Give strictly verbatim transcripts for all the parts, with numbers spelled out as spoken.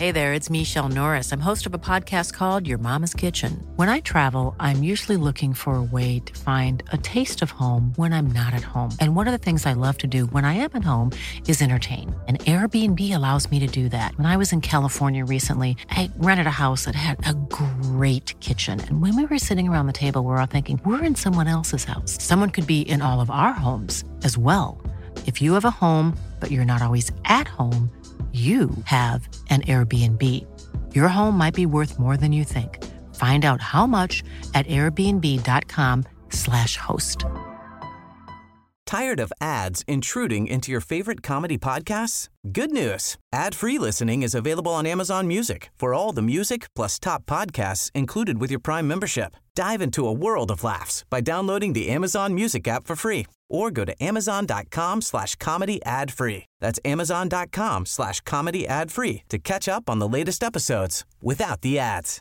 Hey there, it's Michelle Norris. I'm host of a podcast called Your Mama's Kitchen. When I travel, I'm usually looking for a way to find a taste of home when I'm not at home. And one of the things I love to do when I am at home is entertain. And Airbnb allows me to do that. When I was in California recently, I rented a house that had a great kitchen. And when we were sitting around the table, we were all thinking, we're in someone else's house. Someone could be in all of our homes as well. If you have a home, but you're not always at home, you have an Airbnb. Your home might be worth more than you think. Find out how much at airbnb.com slash host. Tired of ads intruding into your favorite comedy podcasts? Good news. Ad-free listening is available on Amazon Music for all the music plus top podcasts included with your Prime membership. Dive into a world of laughs by downloading the Amazon Music app for free or go to amazon.com slash comedy ad free. That's amazon.com slash comedy ad free to catch up on the latest episodes without the ads.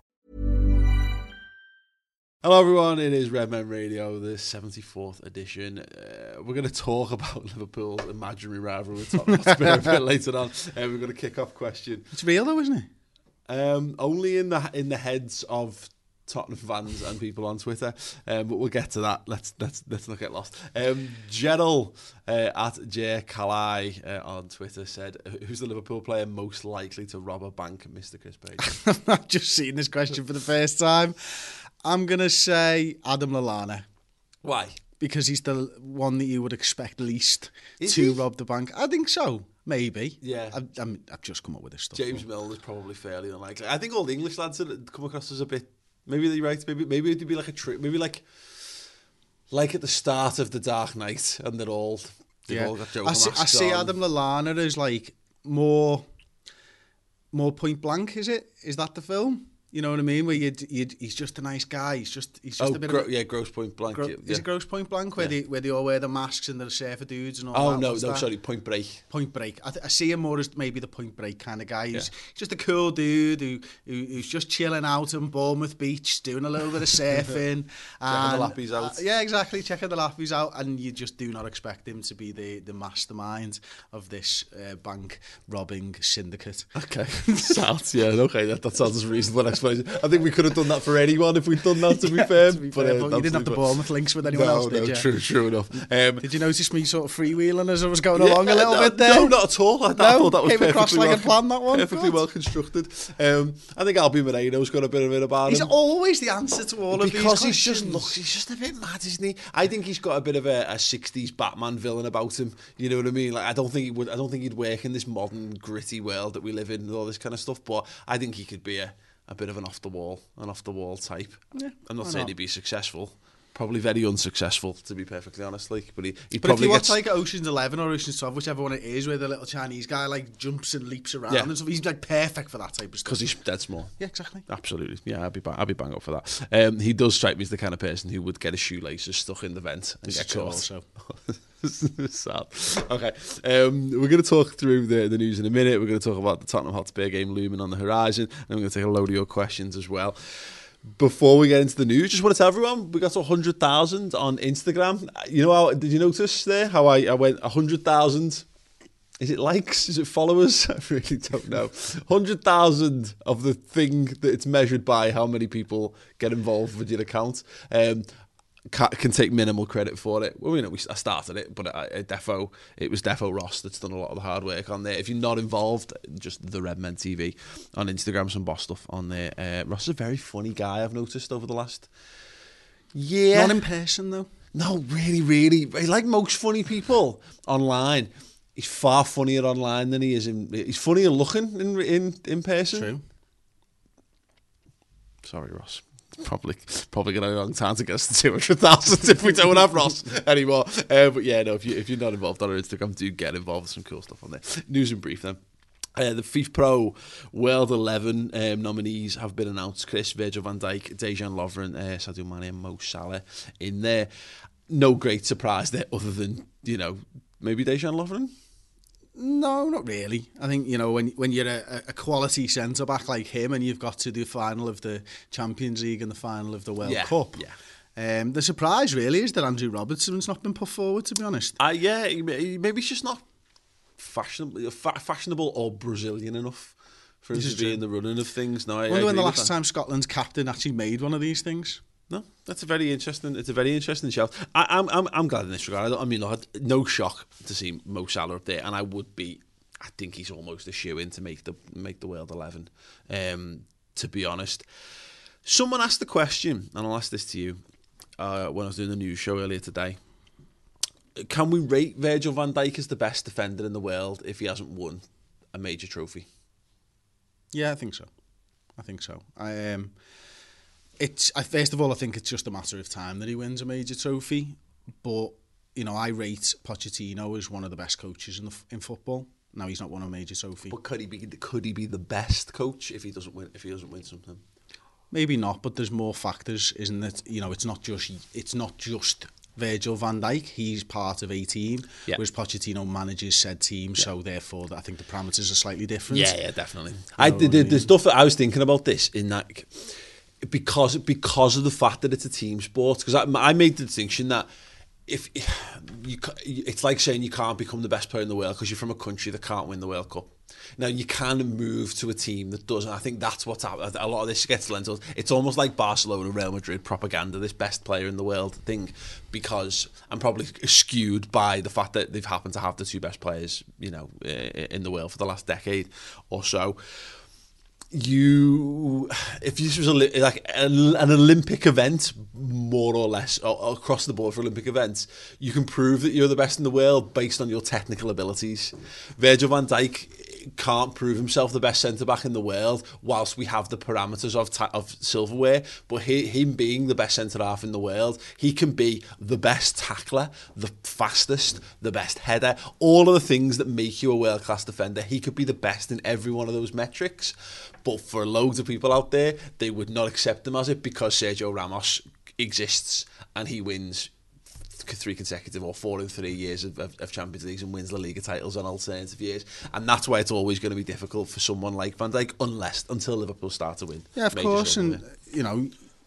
Hello everyone, it is Redmen Radio, the seventy-fourth edition. Uh, we're going to talk about Liverpool's imaginary rivalry with Tottenham Hotspur a bit later on. Uh, we're going to kick off question. It's real though, isn't it? Um, only in the in the heads of Tottenham fans and people on Twitter, um, but we'll get to that. Let's let's let's not get lost. Um, Gerald uh, at J Kalai uh, on Twitter said, "Who's the Liverpool player most likely to rob a bank?" Mister Chris Page. I've just seen this question for the first time. I'm gonna say Adam Lallana. Why? Because he's the one that you would expect least Is to he? rob the bank. I think so. Maybe. Yeah. I've, I'm, I've just come up with this stuff. James Milner's probably fairly unlikely. I think all the English lads have come across as a bit. Maybe they're right. Maybe maybe it'd be like a trick. Maybe like like at the start of the Dark Knight, and they're all they've Yeah. all got Joker I see, I masks see on. Adam Lallana as like more, more Point Blank. Is it? Is that the film? You know what I mean? Where you, you, he's just a nice guy. He's just, he's just Oh, a bit gro- of a, yeah, Gross Point Blank. Gro- yeah. Is it Gross Point Blank where Yeah. they where they all wear the masks and they're surfer dudes and all Oh that? no, What's no, that? sorry, Point Break. Point Break. I, th- I see him more as maybe the Point Break kind of guy. He's Yeah. just a cool dude who, who who's just chilling out on Bournemouth Beach, doing a little bit of surfing. Checking and, the lappies out. Uh, yeah, exactly. Checking the lappies out, and you just do not expect him to be the, the mastermind of this uh, bank robbing syndicate. Okay, sounds yeah, okay, that, that sounds a reasonable explanation. I think we could have done that for anyone if we'd done that. To be Yeah, fair, to be but, fair, uh, but you didn't have the absolutely Bournemouth links with anyone no, else, did no, you? true, true enough. Um, Did you notice me sort of freewheeling as I was going Yeah, along a little no, bit there? No, not at all. I, I No? thought that was Came across perfectly like a well, plan, that one? perfectly Good. well constructed. Um, I think Albion Moreno's got a bit of it about He's him. always the answer to all of these Because questions. he's just looks, he's just a bit mad, isn't he? I think he's got a bit of a, a sixties Batman villain about him. You know what I mean? Like I don't think he would. I don't think he'd work in this modern gritty world that we live in and all this kind of stuff. But I think he could be a, a bit of an off the wall, an off the wall type. Yeah, I'm not why saying not? he'd be successful. Probably very unsuccessful, to be perfectly honest. Like, but he, he But probably if you gets. watch like Ocean's Eleven or Ocean's twelve, whichever one it is, where the little Chinese guy like jumps and leaps around Yeah. and stuff, he's like perfect for that type of stuff. Because he's dead small. Yeah, exactly. Absolutely. Yeah, I'd be bang, I'd be bang up for that. Um, he does strike me as the kind of person who would get his shoelaces stuck in the vent and This get is true caught. also. Sad. Okay. Um, we're going to talk through the, the news in a minute. We're going to talk about the Tottenham Hotspur game looming on the horizon. And we're going to take a load of your questions as well. Before we get into the news, just want to tell everyone we got to one hundred thousand on Instagram. You know how, did you notice there how I, I went one hundred thousand? Is it likes? Is it followers? I really don't know. one hundred thousand of the thing that it's measured by, how many people get involved with your account. Um, ca- can take minimal credit for it. Well, you know, we, I started it, but I, I defo, it was defo Ross that's done a lot of the hard work on there. If you're not involved, just the Redmen T V on Instagram, some boss stuff on there. Uh, Ross is a very funny guy, I've noticed over the last year. Not in person though. No, really, really. Like most funny people online, he's far funnier online than he is in. He's funnier looking in in in person. True. Sorry, Ross. Probably, probably going to be a long time to get us to two hundred thousand if we don't have Ross anymore. Uh, but yeah, no. If you if you're not involved on our Instagram, do get involved with some cool stuff on there. News in brief then. Uh, the FIFA Pro World eleven um, nominees have been announced. Chris, Virgil van Dijk, Dejan Lovren, uh, Sadio Mane and Mo Salah in there. No great surprise there other than, you know, maybe Dejan Lovren? No, not really. I think, you know, when when you're a, a quality centre back like him and you've got to do the final of the Champions League and the final of the World Yeah, Cup. yeah. Um, the surprise really is that Andrew Robertson's not been put forward, to be honest. Uh, yeah, he- he- maybe he's just not fashionable, fa- fashionable or Brazilian enough for him to be in the running of things. No, I, I wonder I when the last that. time Scotland's captain actually made one of these things. No, that's a very interesting. It's a very interesting shout. I, I'm, I'm, I'm glad in this regard. I, don't, I mean, look, no shock to see Mo Salah up there, and I would be. I think he's almost a shoe-in to make the make the world eleven. Um, to be honest, someone asked the question, and I'll ask this to you uh, when I was doing the news show earlier today. Can we rate Virgil van Dijk as the best defender in the world if he hasn't won a major trophy? Yeah, I think so. I think so. I um. It's I, first of all, I think it's just a matter of time that he wins a major trophy. But you know, I rate Pochettino as one of the best coaches in the, in football. Now he's not won a major trophy. But could he be? Could he be the best coach if he doesn't win? If he doesn't win something? Maybe not. But there's more factors, isn't it? You know, it's not just it's not just Virgil van Dijk. He's part of a team, yeah. whereas Pochettino manages said team. Yeah. So therefore, I think the parameters are slightly different. Yeah, yeah, definitely. I the, the, I mean? the stuff that I was thinking about this in that. Because because of the fact that it's a team sport, because I, I made the distinction that if you, it's like saying you can't become the best player in the world because you're from a country that can't win the World Cup. Now you can move to a team that doesn't. I think that's what's happened. A lot of this gets lent. It's almost like Barcelona, Real Madrid propaganda. This best player in the world thing, because I'm probably skewed by the fact that they've happened to have the two best players, you know, in the world for the last decade or so. You, if this was a, like an Olympic event, more or less, or across the board for Olympic events, you can prove that you're the best in the world based on your technical abilities. Virgil van Dijk can't prove himself the best centre-back in the world whilst we have the parameters of ta- of silverware, but he, him being the best centre-half in the world, he can be the best tackler, the fastest, the best header, all of the things that make you a world-class defender. He could be the best in every one of those metrics, but for loads of people out there, they would not accept him as it because Sergio Ramos exists and he wins three consecutive or four in three years of, of, of Champions Leagues and wins La Liga titles on alternative years, and that's why it's always going to be difficult for someone like Van Dijk unless until Liverpool start to win. Yeah, of course, and you know,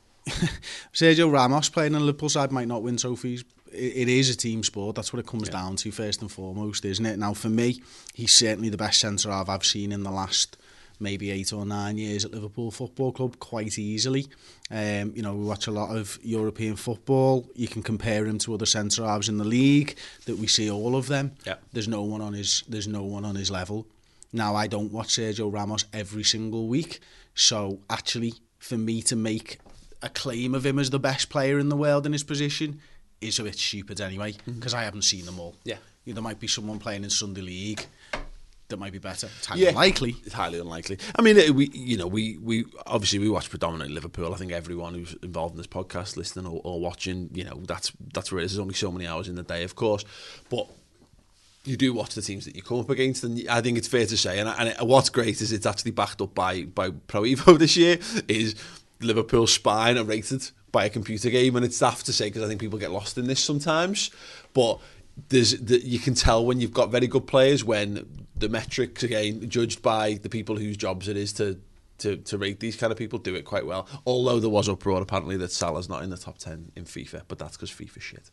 Sergio Ramos playing on the Liverpool side might not win trophies. It, it is a team sport. That's what it comes yeah. down to first and foremost, isn't it? Now, for me, he's certainly the best centre half I've seen in the last maybe eight or nine years at Liverpool Football Club, quite easily. Um, you know, we watch a lot of European football. You can compare him to other centre halves in the league that we see all of them. Yeah. There's no one on his. There's no one on his level. Now, I don't watch Sergio Ramos every single week, so actually, for me to make a claim of him as the best player in the world in his position is a bit stupid anyway, because mm-hmm. I haven't seen them all. Yeah, you know, there might be someone playing in Sunday League that might be better. It's highly yeah, unlikely. It's highly unlikely. I mean, we, you know, we, we obviously we watch predominantly Liverpool. I think everyone who's involved in this podcast, listening or, or watching, you know, that's that's where it is. There's only so many hours in the day, of course, but you do watch the teams that you come up against, and I think it's fair to say, and, and it, what's great is it's actually backed up by by Pro Evo this year, is Liverpool's spine are rated by a computer game, and it's daft to say because I think people get lost in this sometimes, but there's the, you can tell when you've got very good players when the metrics, again, judged by the people whose jobs it is to to to rate these kind of people, do it quite well. Although there was uproar apparently that Salah's not in the top ten in FIFA, but that's because FIFA shit.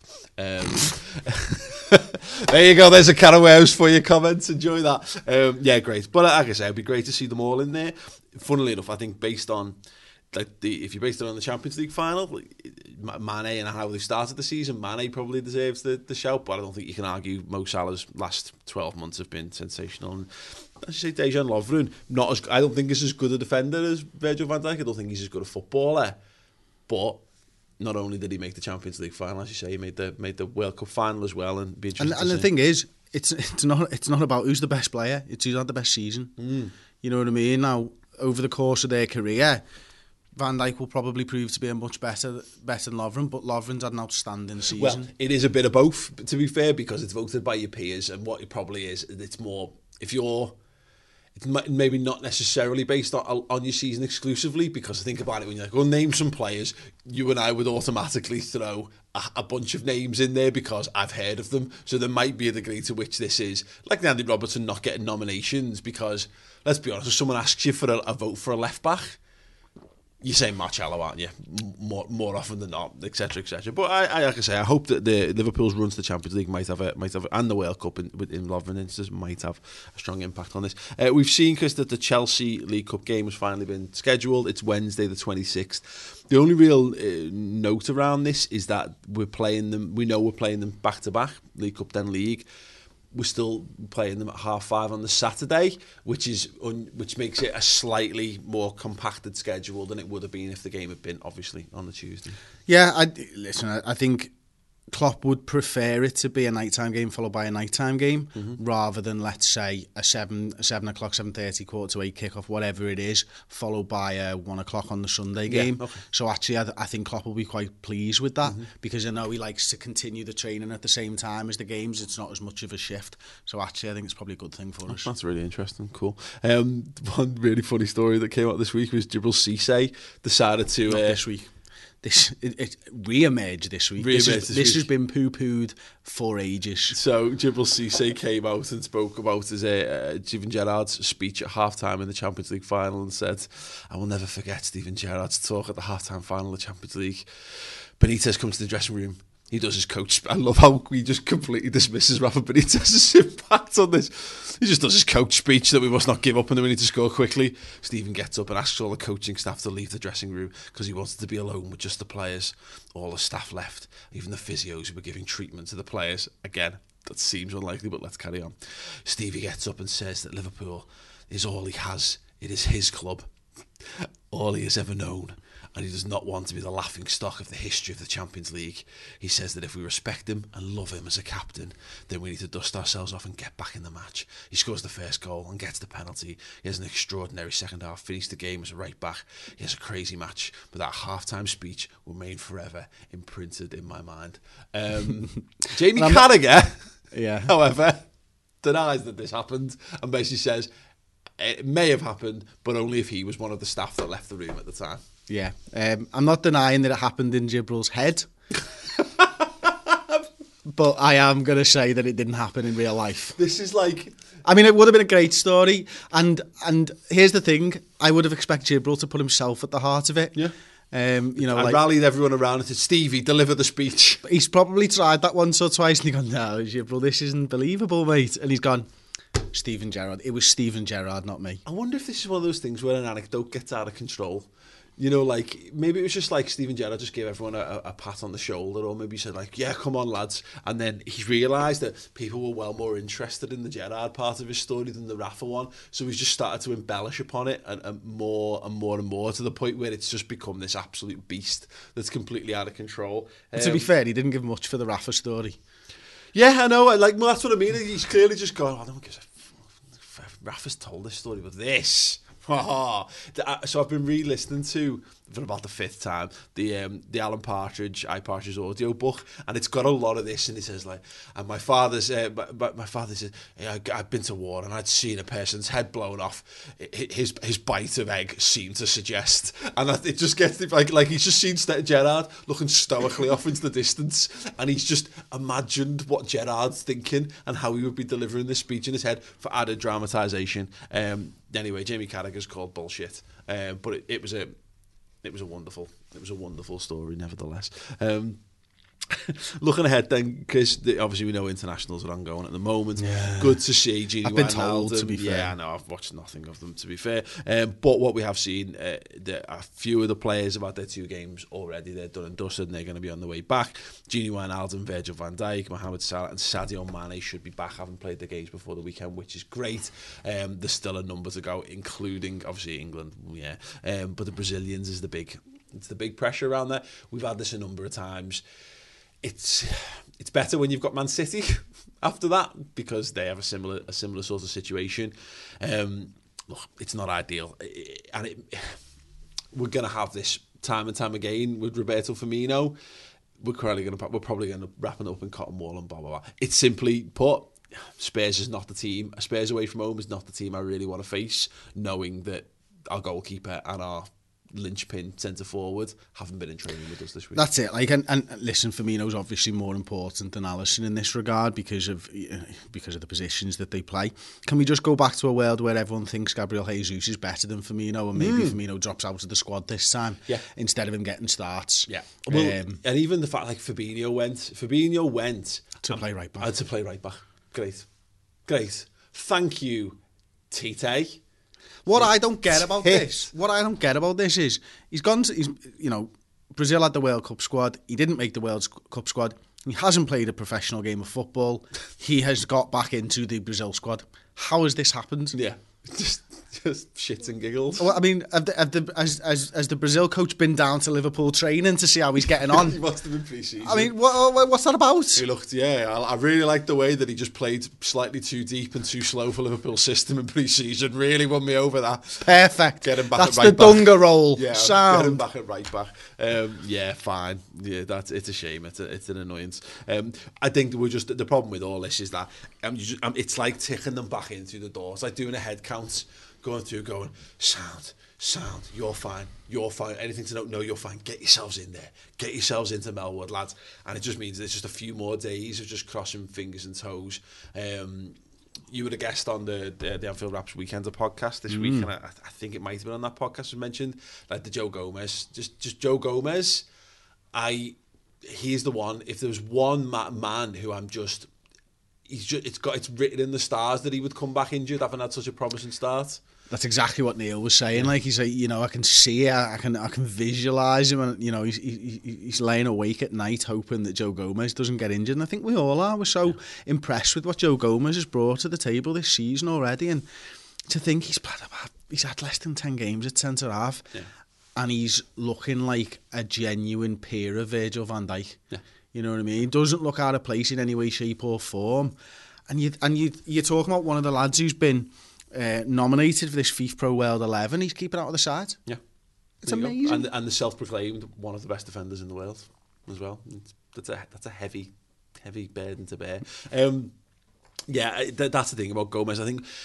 Um, there you go. There's a can of worms for your comments. Enjoy that. Um, yeah, great. But like I say, it'd be great to see them all in there. Funnily enough, I think based on like the if you based it on the Champions League final, Mane and how they started the season, Mane probably deserves the, the shout, but I don't think you can argue Mo Salah's last twelve months have been sensational. And as you say, Dejan Lovren, not as I don't think he's as good a defender as Virgil van Dijk. I don't think he's as good a footballer, but not only did he make the Champions League final, as you say, he made the made the World Cup final as well. And be and, and the thing is, it's it's not it's not about who's the best player; it's who's had the best season. Mm. You know what I mean? Now, over the course of their career, Van Dijk will probably prove to be a much better better than Lovren, but Lovren's had an outstanding season. Well, it is a bit of both, to be fair, because it's voted by your peers, and what it probably is, it's more, if you're, it's maybe not necessarily based on, on your season exclusively, because think about it, when you're like, well, name some players, you and I would automatically throw a, a bunch of names in there because I've heard of them, so there might be a degree to which this is, like Andy Robertson not getting nominations, because, let's be honest, if someone asks you for a, a vote for a left-back, you're saying Marcello, aren't you? More more often than not, et cetera, et cetera. But I, I, like I say, I hope that the Liverpool's run to the Champions League might have a, might have, a, and the World Cup in, in Love and Instance might have a strong impact on this. Uh, we've seen, Chris, that the Chelsea League Cup game has finally been scheduled. It's Wednesday, the twenty-sixth. The only real uh, note around this is that we're playing them. We know we're playing them back to back, League Cup then League. We're still playing them at half five on the Saturday, which is un, which makes it a slightly more compacted schedule than it would have been if the game had been obviously on the Tuesday. Yeah, I, listen, I, I think Klopp would prefer it to be a nighttime game followed by a nighttime game, mm-hmm. rather than, let's say, a seven, a seven o'clock, seven thirty, quarter to eight kickoff, whatever it is, followed by a one o'clock on the Sunday game. Yeah, okay. So actually, I, I think Klopp will be quite pleased with that, mm-hmm. because I know he likes to continue the training at the same time as the games. It's not as much of a shift. So actually, I think it's probably a good thing for us. That's really interesting. Cool. Um, one really funny story that came out this week was Djibril Cissé decided to not uh, this week. This it, it re-emerged this week. Re-emerged this, is, this this week. has been poo-pooed for ages. So Djibril Cissé came out and spoke about his uh, uh, Steven Gerrard's speech at halftime in the Champions League final and said, "I will never forget Steven Gerrard's talk at the halftime final of the Champions League. Benitez comes to the dressing room. He does his coach. I love how he just completely dismisses Rafa Benitez's impact on this. He just does his coach speech that we must not give up and that we need to score quickly. Stephen gets up and asks all the coaching staff to leave the dressing room because he wanted to be alone with just the players. All the staff left, even the physios who were giving treatment to the players. Again, that seems unlikely, but let's carry on. Stevie gets up and says that Liverpool is all he has. It is his club, all he has ever known. And he does not want to be the laughing stock of the history of the Champions League. He says that if we respect him and love him as a captain, then we need to dust ourselves off and get back in the match. He scores the first goal and gets the penalty. He has an extraordinary second half, finished the game as a right back. He has a crazy match, but that half-time speech will remain forever imprinted in my mind." Um, Jamie Carragher, yeah. however, denies that this happened and basically says it may have happened, but only if he was one of the staff that left the room at the time. Yeah, um, I'm not denying that it happened in Djibril's head, but I am going to say that it didn't happen in real life. This is like... I mean, it would have been a great story, and and here's the thing, I would have expected Djibril to put himself at the heart of it. Yeah. Um, you know, I like, rallied everyone around and said, "Stevie, deliver the speech." He's probably tried that once or twice, and he gone, "No, Djibril, this isn't believable, mate." And he's gone, "Steven Gerrard. It was Steven Gerrard, not me." I wonder if this is one of those things where an anecdote gets out of control. You know, like, maybe it was just like Steven Gerrard just gave everyone a, a pat on the shoulder, or maybe he said, like, "Yeah, come on, lads." And then he realised that people were well more interested in the Gerrard part of his story than the Rafa one. So he's just started to embellish upon it and, and more and more and more to the point where it's just become this absolute beast that's completely out of control. Um, to be fair, he didn't give much for the Rafa story. Yeah, I know. Like, well, that's what I mean. He's clearly just gone, "Oh, I don't give a f- Rafa's told this story, but this..." So I've been re-listening to, for about the fifth time, the um, the Alan Partridge, I Partridge audio book, and it's got a lot of this, and he says, like, and my father's, uh, my, my father says, yeah, I'd been to war, and I'd seen a person's head blown off. His his bite of egg seemed to suggest, and it just gets, like, like he's just seen Gerrard looking stoically off into the distance, and he's just imagined what Gerrard's thinking, and how he would be delivering this speech in his head for added dramatisation. Um, Anyway, Jamie Carragher's called bullshit, uh, but it, it was a, it was a wonderful, it was a wonderful story, nevertheless. Um, looking ahead, then, because obviously we know internationals are ongoing at the moment. Yeah. Good to see Gini I've been told, to be fair. Yeah, no, I've watched nothing of them, to be fair. Um, but what we have seen, uh, the, a few of the players have had their two games already. They're done and dusted, and they're going to be on the way back. Gini Wijnaldum, Virgil van Dijk, Mohamed Salah, and Sadio Mane should be back, having played the games before the weekend, which is great. Um, there's still a number to go, including obviously England. Yeah, um, but the Brazilians is the big, it's the big pressure around there. We've had this a number of times. It's it's better when you've got Man City after that, because they have a similar a similar sort of situation. Um, look, it's not ideal, and it, we're going to have this time and time again with Roberto Firmino. We're probably going to we're probably going to wrap it up in cotton wool and blah blah blah. It's simply put, Spurs is not the team. Spurs away from home is not the team I really want to face, knowing that our goalkeeper and our linchpin centre forward haven't been in training with us this week. That's it. Like, and, and listen, Firmino's obviously more important than Alisson in this regard because of because of the positions that they play. Can we just go back to a world where everyone thinks Gabriel Jesus is better than Firmino, and maybe mm. Firmino drops out of the squad this time yeah. instead of him getting starts? Yeah. Well, um, and even the fact like Fabinho went, Fabinho went to play right back. Uh, to play right back. Great, great. Thank you, Tite. What I don't get about this, what I don't get about this is he's gone to, he's, you know, Brazil had the World Cup squad. He didn't make the World Cup squad. He hasn't played a professional game of football. He has got back into the Brazil squad. How has this happened? Yeah. Just, just shits and giggles. Well, I mean, have the, have the, has, has, has the Brazil coach been down to Liverpool training to see how he's getting on? He must have been pre-season. I mean, what, what's that about? He looked, yeah, I, I really liked the way that he just played slightly too deep and too slow for Liverpool's system in pre-season. Really won me over that. Perfect. Get him back That's at right the back. Dunga role. Yeah, Sound. Get him back at right back. Um, yeah, fine. Yeah, that's it's a shame. It's a, it's an annoyance. Um, I think that we're just the problem with all this is that um, you just, um, it's like ticking them back in through the door. It's like doing a head count. Going through, going, sound, sound, you're fine, you're fine. Anything to know? No, you're fine. Get yourselves in there. Get yourselves into Melwood, lads. And it just means there's just a few more days of just crossing fingers and toes. Um, you were a guest on the the, the Anfield Wraps Weekender podcast this mm. week, and I, I think it might have been on that podcast we mentioned, like the Joe Gomez, just just Joe Gomez. I, he's the one. If there was one ma- man who I'm just. He's just, it's got it's written in the stars that he would come back injured, having had such a promising start. That's exactly what Neil was saying. Like he's like, you know, I can see, I can, I can visualise him, and you know, he's he, he's laying awake at night hoping that Joe Gomez doesn't get injured. And I think we all are. We're so yeah. impressed with what Joe Gomez has brought to the table this season already, and to think he's played about, he's had less than ten games at centre half, yeah. and he's looking like a genuine peer of Virgil van Dijk. Yeah. You know what I mean? He doesn't look out of place in any way, shape or form. And you and you you're talking about one of the lads who's been uh, nominated for this FIFA Pro World eleven. He's keeping out of the side. Yeah, it's amazing. And, and the self-proclaimed one of the best defenders in the world as well. It's, that's a that's a heavy, heavy burden to bear. Um, yeah, th- that's the thing about Gomez. I think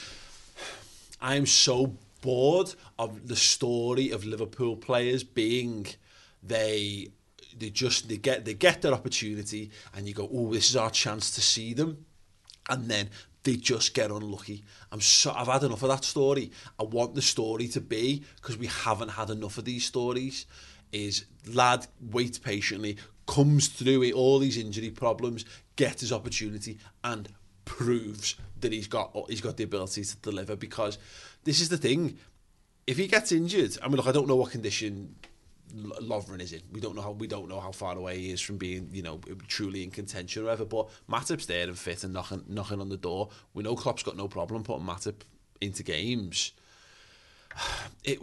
I am so bored of the story of Liverpool players being they. They just they get they get their opportunity, and you go, oh, this is our chance to see them, and then they just get unlucky. I'm so I've had enough of that story. I want the story to be, because we haven't had enough of these stories. Is lad waits patiently, comes through it, all these injury problems, gets his opportunity, and proves that he's got he's got the ability to deliver. Because this is the thing, if he gets injured, I mean, look, I don't know what condition Lovren is in. We don't know how we don't know how far away he is from being, you know, truly in contention or whatever. But Matip's there and fit and knocking knocking on the door. We know Klopp's got no problem putting Matip into games. It.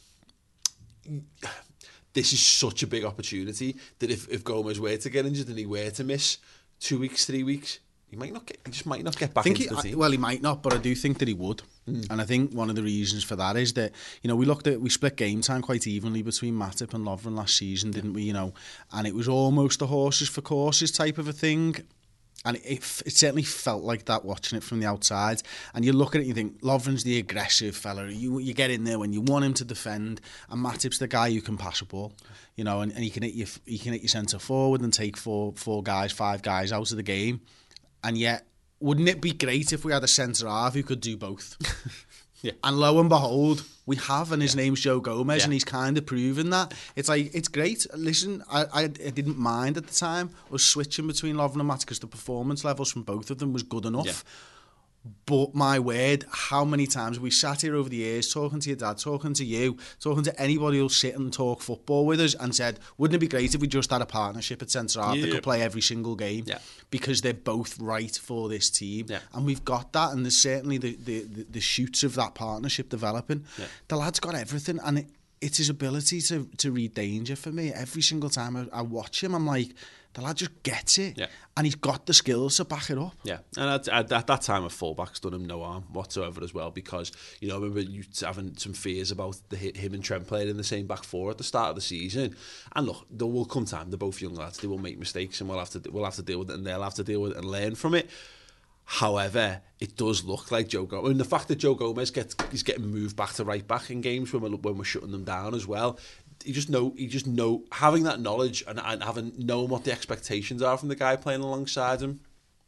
This is such a big opportunity that if, if Gomez were to get injured and he were to miss two weeks, three weeks, he might not get. He just might not get back into he, the team. I, well, he might not, but I do think that he would. Mm. And I think one of the reasons for that is that, you know, we looked at we split game time quite evenly between Matip and Lovren last season, didn't we? You know, and it was almost a horses for courses type of a thing. And it, it, it certainly felt like that watching it from the outside. And you look at it and you think, Lovren's the aggressive fella. You you get in there when you want him to defend, and Matip's the guy who can pass a ball. You know, and, and he can hit you he can hit your centre forward and take four four guys, five guys out of the game. And yet, wouldn't it be great if we had a centre half who could do both? Yeah. And lo and behold, we have, and his yeah. name's Joe Gomez, yeah. and he's kind of proven that. It's like, it's great. Listen, I, I, I didn't mind at the time us switching between Lovren and Matt, because the performance levels from both of them was good enough. Yeah. But my word, how many times we sat here over the years talking to your dad, talking to you, talking to anybody who'll sit and talk football with us, and said, wouldn't it be great if we just had a partnership at centre half yeah. that could play every single game? Yeah. Because they're both right for this team. Yeah. And we've got that, and there's certainly the, the, the, the shoots of that partnership developing. Yeah. The lad's got everything, and it, it's his ability to, to read danger for me. Every single time I, I watch him, I'm like, the lad just gets it, yeah. and he's got the skills to back it up. Yeah, and at, at, at that time, a fullback's done him no harm whatsoever as well, because, you know, I remember you having some fears about the, him and Trent playing in the same back four at the start of the season. And look, there will come time, they're both young lads, they will make mistakes, and we'll have to we'll have to deal with it, and they'll have to deal with it and learn from it. However, it does look like Joe Gomez. And the fact that Joe Gomez gets is getting moved back to right back in games when we're, when we're shutting them down as well. You just know, you just know, having that knowledge and, and having known what the expectations are from the guy playing alongside him.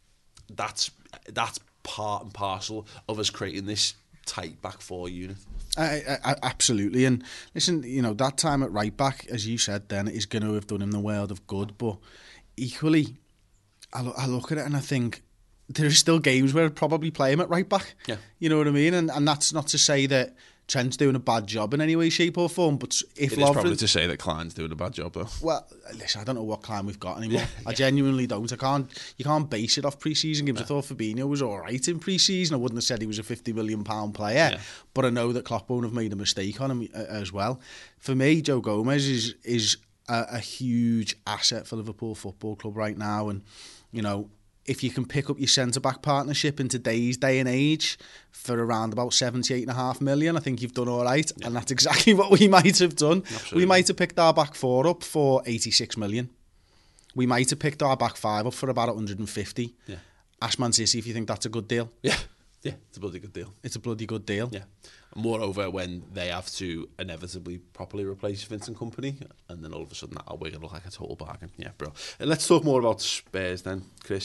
That's that's part and parcel of us creating this tight back four unit. I, I, absolutely, and listen, you know, that time at right back, as you said, then is going to have done him the world of good. But equally, I, lo- I look at it and I think there are still games where I'd probably play him at right back. Yeah. You know what I mean? And and that's not to say that Trent's doing a bad job in any way, shape or form, but if It is probably to say that Klein's doing a bad job, though. Well, listen, I don't know what Klein we've got anymore. Yeah, I genuinely don't. I can't. You can't base it off pre-season games. Yeah. I thought Fabinho was all right in pre-season. I wouldn't have said he was a fifty million pound player, yeah. but I know that Klopp won't have made a mistake on him uh, as well. For me, Joe Gomez is is a, a huge asset for Liverpool Football Club right now, and you know, if you can pick up your centre-back partnership in today's day and age for around about seventy-eight and a half million, I think you've done all right. Yeah. And that's exactly what we might have done. Absolutely. We might have picked our back four up for eighty-six million. We might have picked our back five up for about one hundred fifty. Yeah. Ask Man City if you think that's a good deal. Yeah, yeah, it's a bloody good deal. It's a bloody good deal. Yeah. Moreover, when they have to inevitably properly replace Vincent Kompany, and then all of a sudden that'll make it look like a total bargain. Yeah, bro. And let's talk more about Spurs then, Chris.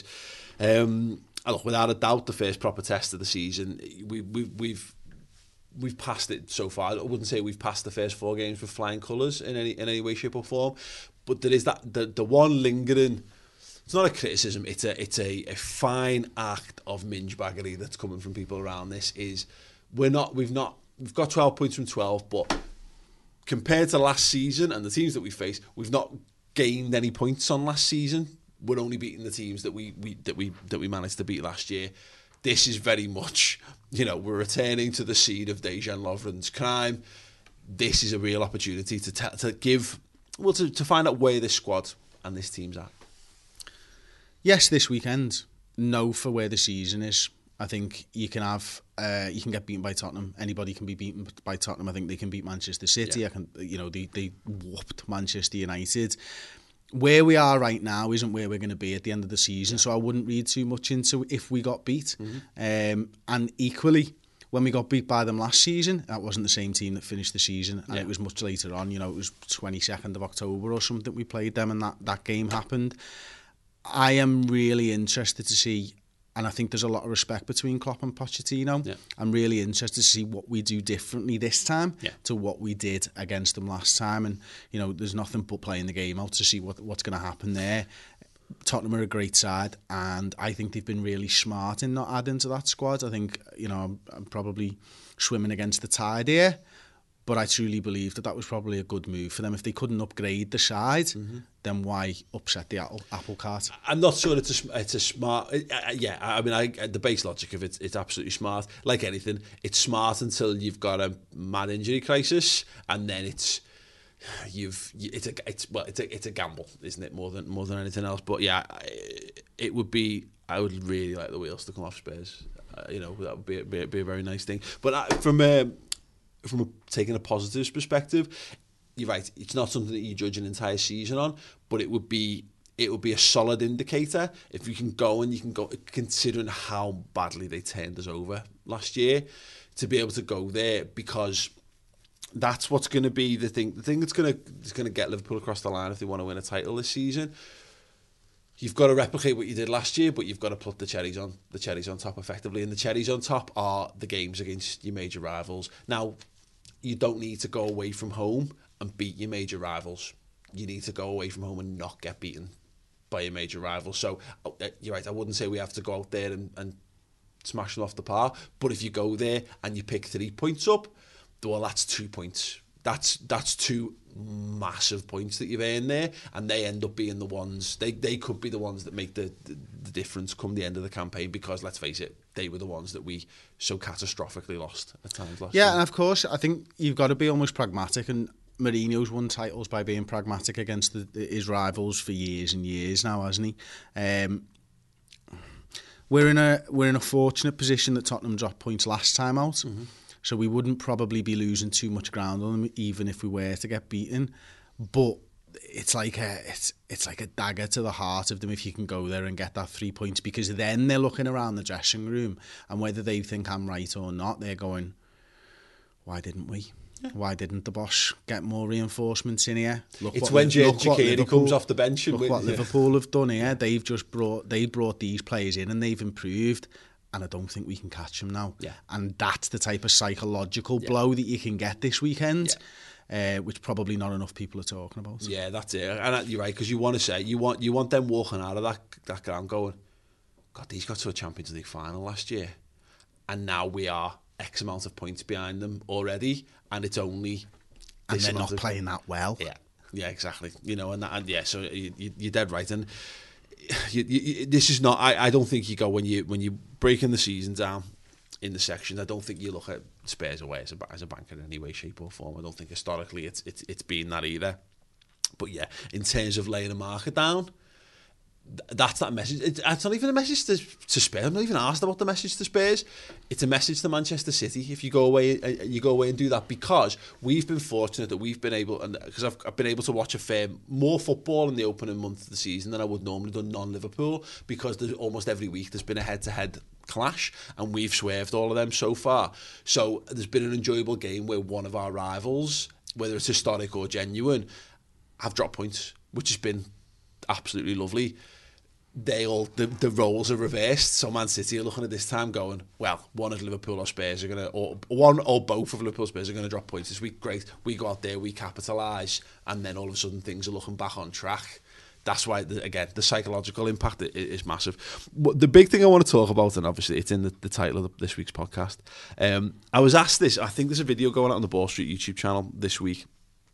Um, look, without a doubt, the first proper test of the season, we, we, we've we've passed it so far. I wouldn't say we've passed the first four games with flying colours in any in any way, shape or form, but there is that the the one lingering. It's not a criticism. It's a it's a, a fine act of mingebaggery that's coming from people around this. Is we're not we've not we've got twelve points from twelve, but compared to last season and the teams that we face, we've not gained any points on last season. We're only beating the teams that we, we that we that we managed to beat last year. This is very much, you know, we're returning to the seed of Dejan Lovren's crime. This is a real opportunity to t- to give well to, to find out where this squad and this team's at. Yes, this weekend. No, for where the season is. I think you can have, uh, you can get beaten by Tottenham. Anybody can be beaten by Tottenham. I think they can beat Manchester City. Yeah. I can, you know, they they whooped Manchester United. Where we are right now isn't where we're going to be at the end of the season. So I wouldn't read too much into if we got beat. Mm-hmm. Um, and equally, when we got beat by them last season, that wasn't the same team that finished the season, and yeah. it was much later on. You know, it was twenty-second of October or something we played them, and that that game happened. I am really interested to see, and I think there's a lot of respect between Klopp and Pochettino. Yeah. I'm really interested to see what we do differently this time yeah. to what we did against them last time. And, you know, there's nothing but playing the game out to see what what's going to happen there. Tottenham are a great side, and I think they've been really smart in not adding to that squad. I think, you know, I'm, I'm probably swimming against the tide here, but I truly believe that that was probably a good move for them. If they couldn't upgrade the side, mm-hmm. then why upset the apple, apple cart? I'm not sure it's a, it's a smart... Uh, yeah, I mean, I, the base logic of it, it's absolutely smart. Like anything, it's smart until you've got a mad injury crisis, and then it's... You've it's a it's well it's a it's a gamble, isn't it, more than more than anything else? But yeah, it would be. I would really like the wheels to come off Spurs. Uh, you know, that would be be, be a very nice thing. But uh, from a, from a, taking a positives perspective, you're right. It's not something that you judge an entire season on, but it would be it would be a solid indicator if you can go and you can go considering how badly they turned us over last year, to be able to go there, because that's what's going to be the thing. The thing that's going to is going to get Liverpool across the line if they want to win a title this season. You've got to replicate what you did last year, but you've got to put the cherries on the cherries on top effectively. And the cherries on top are the games against your major rivals. Now, you don't need to go away from home and beat your major rivals. You need to go away from home and not get beaten by your major rivals. So uh, you're right. I wouldn't say we have to go out there and, and smash them off the park. But if you go there and you pick three points up, well, that's two points. That's that's two massive points that you've earned there, and they end up being the ones. They they could be the ones that make the, the the difference come the end of the campaign. Because let's face it, they were the ones that we so catastrophically lost at times last yeah, year. And of course, I think you've got to be almost pragmatic. And Mourinho's won titles by being pragmatic against the, the, his rivals for years and years now, hasn't he? Um, we're in a we're in a fortunate position that Tottenham dropped points last time out. Mm-hmm. So we wouldn't probably be losing too much ground on them, even if we were to get beaten. But it's like a it's it's like a dagger to the heart of them if you can go there and get that three points, because then they're looking around the dressing room, and whether they think I'm right or not, they're going, why didn't we? Yeah. Why didn't the boss get more reinforcements in here? Look it's what, when James Jacquet comes off the bench. And look what yeah. Liverpool have done here. They've just brought they brought these players in and they've improved, and I don't think we can catch them now. Yeah. And that's the type of psychological yeah. blow that you can get this weekend. Yeah. Uh, which probably not enough people are talking about. Yeah, that's it. And you're right, because you want to say you want you want them walking out of that that ground going, God, these got to a Champions League final last year, and now we are X amount of points behind them already, and it's only and they're not of, playing that well. Yeah, yeah, exactly. You know, and that, and yeah, so you, you, you're dead right. And you, you, this is not. I, I don't think you go when you when you breaking the season down in the sections. I don't think you look at Spurs away as a, as a banker in any way, shape or form. I don't think historically it's it's it's been that either. But yeah, in terms of laying a market down, th- that's that message. It, it's not even a message to, to Spurs. I'm not even asked about the message to Spurs. It's a message to Manchester City. If you go away, uh, you go away and do that, because we've been fortunate that we've been able, and because I've, I've been able to watch a fair more football in the opening month of the season than I would normally do non-Liverpool, because there's almost every week there's been a head-to-head clash, and we've swerved all of them so far. So there's been an enjoyable game where one of our rivals, whether it's historic or genuine, have dropped points, which has been absolutely lovely. They all the, the roles are reversed. So Man City are looking at this time going, well, one of Liverpool or Spurs are going to, or one or both of Liverpool or Spurs are going to drop points this week. Great, we go out there, we capitalise, and then all of a sudden things are looking back on track. That's why, the, again, the psychological impact is, is massive. The big thing I want to talk about, and obviously it's in the, the title of the, this week's podcast, um, I was asked this, I think there's a video going out on the Ball Street YouTube channel this week.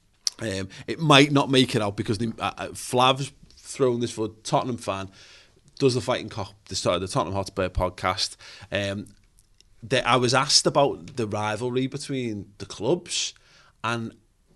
Um, it might not make it out because the, uh, Flav's thrown this for Tottenham fan, does the Fighting Cock, the start of the Tottenham Hotspur podcast. Um, they, I was asked about the rivalry between the clubs, and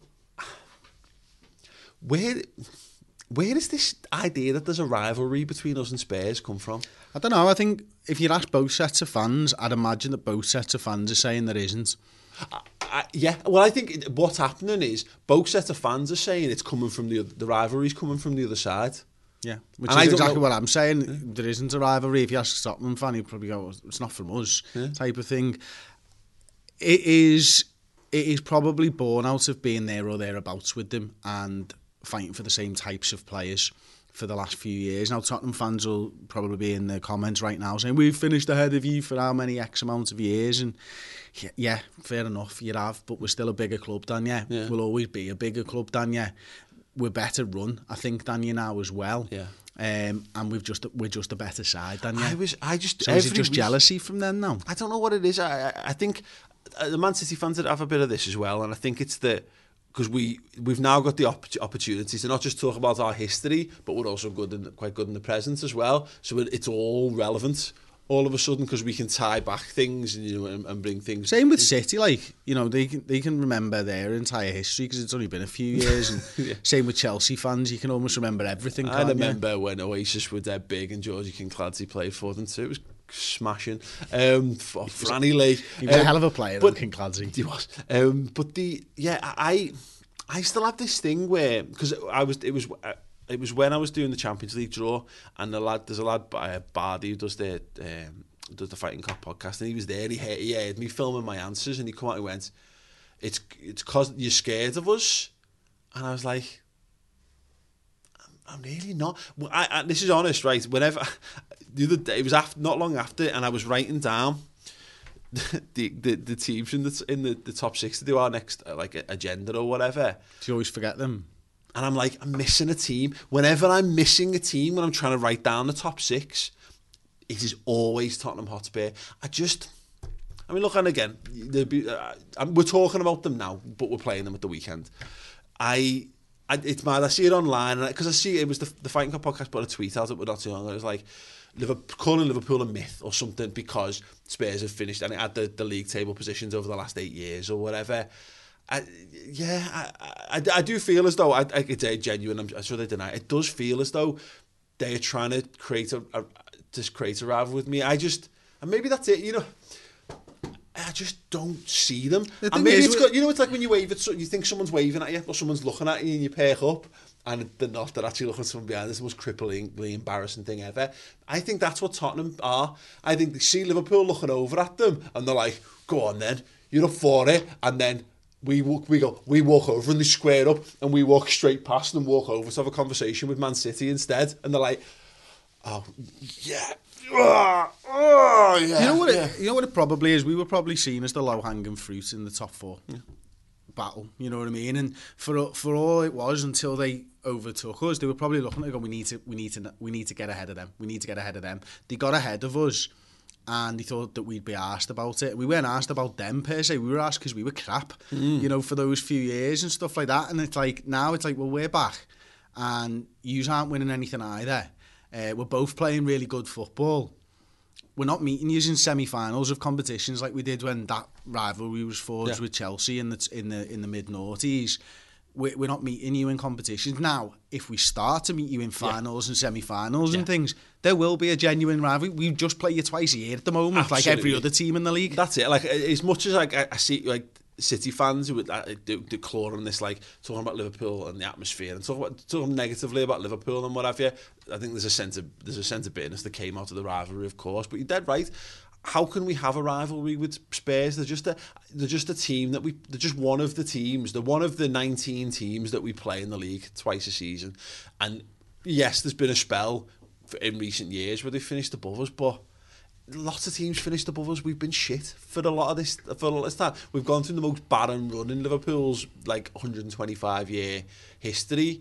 where... Where does this idea that there's a rivalry between us and Spurs come from? I don't know. I think if you ask both sets of fans, I'd imagine that both sets of fans are saying there isn't. I, I, yeah, well, I think what's happening is both sets of fans are saying it's coming from the the rivalry's coming from the other side. Yeah, which and is I exactly know, what I'm saying. Yeah. There isn't a rivalry. If you ask a Tottenham fan, he'd probably go, "It's not from us," yeah. type of thing. It is. It is probably born out of being there or thereabouts with them and fighting for the same types of players for the last few years. Now, Tottenham fans will probably be in the comments right now saying, we've finished ahead of you for how many X amount of years, and yeah, yeah fair enough, you have, but we're still a bigger club than you. Yeah. We'll always be a bigger club than you. We're better run, I think, than you now as well. Yeah. Um, and we've just we're just a better side than you. I was, I just, so is it just week, jealousy from them now? I don't know what it is. I, I, I think the Man City fans have a bit of this as well, and I think it's the because we we've now got the opp- opportunity to not just talk about our history, but we're also good in, quite good in the present as well. So it's all relevant all of a sudden because we can tie back things and you know and, and bring things. Same with City, like you know they can they can remember their entire history because it's only been a few years. And yeah. Same with Chelsea fans, you can almost remember everything. I remember you? when Oasis were dead big and Georgie Kincladze played for them too. It was smashing. Um, for Franny Lee, he was um, a hell of a player, but Kincladze. He was. Um, but the yeah, I I still have this thing where because I was it was. Uh, It was when I was doing the Champions League draw, and the lad, there's a lad, uh, Bardi, who does the um, does the Fighting Cock podcast, and he was there. He heard, he heard me filming my answers, and he come out and went, "It's it's cause you're scared of us," and I was like, "I'm, I'm really not." Well, I, I, this is honest, right? Whenever the other day, it was after, not long after, and I was writing down the the, the teams in the in the, the top six to do our next uh, like agenda or whatever. Do you always forget them? And I'm like, I'm missing a team. Whenever I'm missing a team, when I'm trying to write down the top six, it is always Tottenham Hotspur. I just, I mean, look, and again, be, uh, we're talking about them now, but we're playing them at the weekend. I, I it's mad. I see it online because I see it was the, the Fighting Cock podcast put a tweet out that we're not too long ago. It was like, Liverpool, calling Liverpool a myth or something because Spurs have finished and it had the, the league table positions over the last eight years or whatever. I, yeah, I, I, I do feel as though, I, I could say genuine, I'm, I'm sure they deny it, it does feel as though they are trying to create a, a, just create a rival with me. I just, and maybe that's it, you know, I just don't see them. The And maybe is, it's got, you know, it's like when you wave at, you think someone's waving at you, or someone's looking at you and you perk up, and they're not, they're actually looking at someone behind. It's the most cripplingly embarrassing thing ever. I think that's what Tottenham are. I think they see Liverpool looking over at them, and they're like, go on then, you're up for it, and then we walk, we go, we walk over, and they square up, and we walk straight past and walk over to have a conversation with Man City instead, and they're like, oh, yeah, oh, oh yeah. You know what? Yeah. It, you know what it probably is. We were probably seen as the low-hanging fruit in the top four yeah. battle. You know what I mean? And for for all it was until they overtook us, they were probably looking at it going, we need to, we need to, we need to get ahead of them. We need to get ahead of them. They got ahead of us, and they thought that we'd be asked about it. We weren't asked about them per se. We were asked because we were crap. Mm. You know, for those few years and stuff like that. And it's like now it's like, well, we're back, and yous aren't winning anything either. Uh, we're both playing really good football. We're not meeting you in semi-finals of competitions like we did when that rivalry was forged yeah. with Chelsea in the in the in the mid noughties. We're, we're not meeting you in competitions now. If we start to meet you in finals yeah. and semi-finals yeah. and things, there will be a genuine rivalry. We just play you twice a year at the moment, Absolutely. like every other team in the league. That's it. Like as much as like I, I see like City fans who would uh, do, do claw on this, like talking about Liverpool and the atmosphere and talking about talking negatively about Liverpool and what have you. I think there's a sense of there's a sense of bitterness that came out of the rivalry, of course. But you're dead right. How can we have a rivalry with Spurs? They're just a they're just a team that we they're just one of the teams. They're one of the nineteen teams that we play in the league twice a season. And yes, there's been a spell in recent years where they finished above us, but lots of teams finished above us. We've been shit for a lot of this for a lot of this time. We've gone through the most barren run in Liverpool's like one hundred twenty-five year history.